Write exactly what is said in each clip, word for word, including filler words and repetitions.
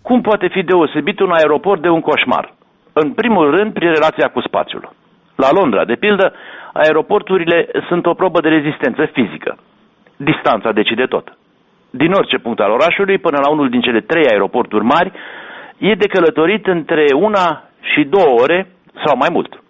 Cum poate fi deosebit un aeroport de un coșmar? În primul rând, prin relația cu spațiul. La Londra, de pildă, aeroporturile sunt o probă de rezistență fizică. Distanța decide tot. Din orice punct al orașului până la unul din cele trei aeroporturi mari, e de călătorit între una și două ore sau mai mult.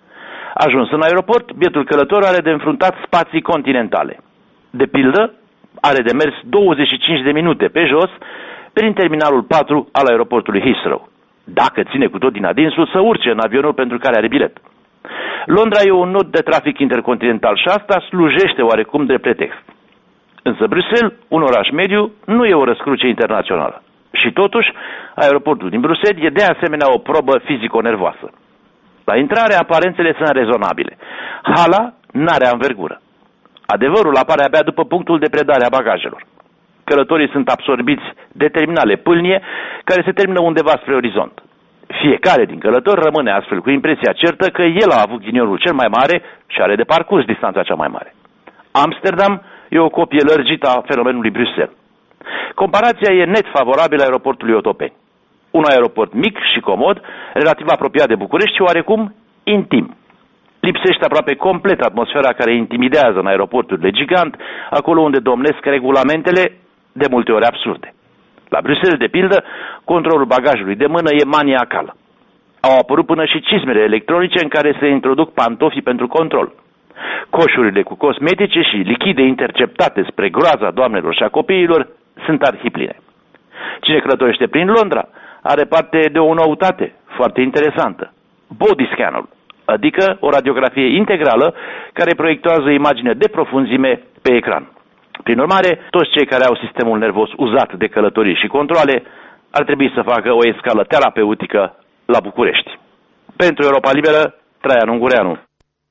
Ajuns în aeroport, bietul călător are de înfruntat spații continentale. De pildă, are de mers douăzeci și cinci de minute pe jos prin terminalul patru al aeroportului Heathrow. Dacă ține cu tot din adinsul, să urce în avionul pentru care are bilet. Londra e un nod de trafic intercontinental și asta slujește oarecum de pretext. Însă Bruxelles, un oraș mediu, nu e o răscruce internațională. Și totuși, aeroportul din Bruxelles e de asemenea o probă fizico-nervoasă. La intrare, aparențele sunt rezonabile. Hala n-are anvergură. Adevărul apare abia după punctul de predare a bagajelor. Călătorii sunt absorbiți de terminale pâlnie care se termină undeva spre orizont. Fiecare din călători rămâne astfel cu impresia certă că el a avut ghinionul cel mai mare și are de parcurs distanța cea mai mare. Amsterdam e o copie lărgită a fenomenului Bruxelles. Comparația e net favorabilă aeroportului Otopeni. Un aeroport mic și comod, relativ apropiat de București și oarecum intim. Lipsește aproape complet atmosfera care intimidează în aeroporturile gigant, acolo unde domnesc regulamentele de multe ori absurde. La Bruxelles, de pildă, controlul bagajului de mână e maniacal. Au apărut până și cizmele electronice în care se introduc pantofii pentru control. Coșurile cu cosmetice și lichide interceptate spre groaza doamnelor și a copiilor sunt arhipline. Cine călătorește prin Londra are parte de o noutate foarte interesantă. Body scan-ul, adică o radiografie integrală care proiectează imagine de profunzime pe ecran. Prin urmare, toți cei care au sistemul nervos uzat de călătorii și controale ar trebui să facă o escală terapeutică la București. Pentru Europa Liberă, Traian Ungureanu.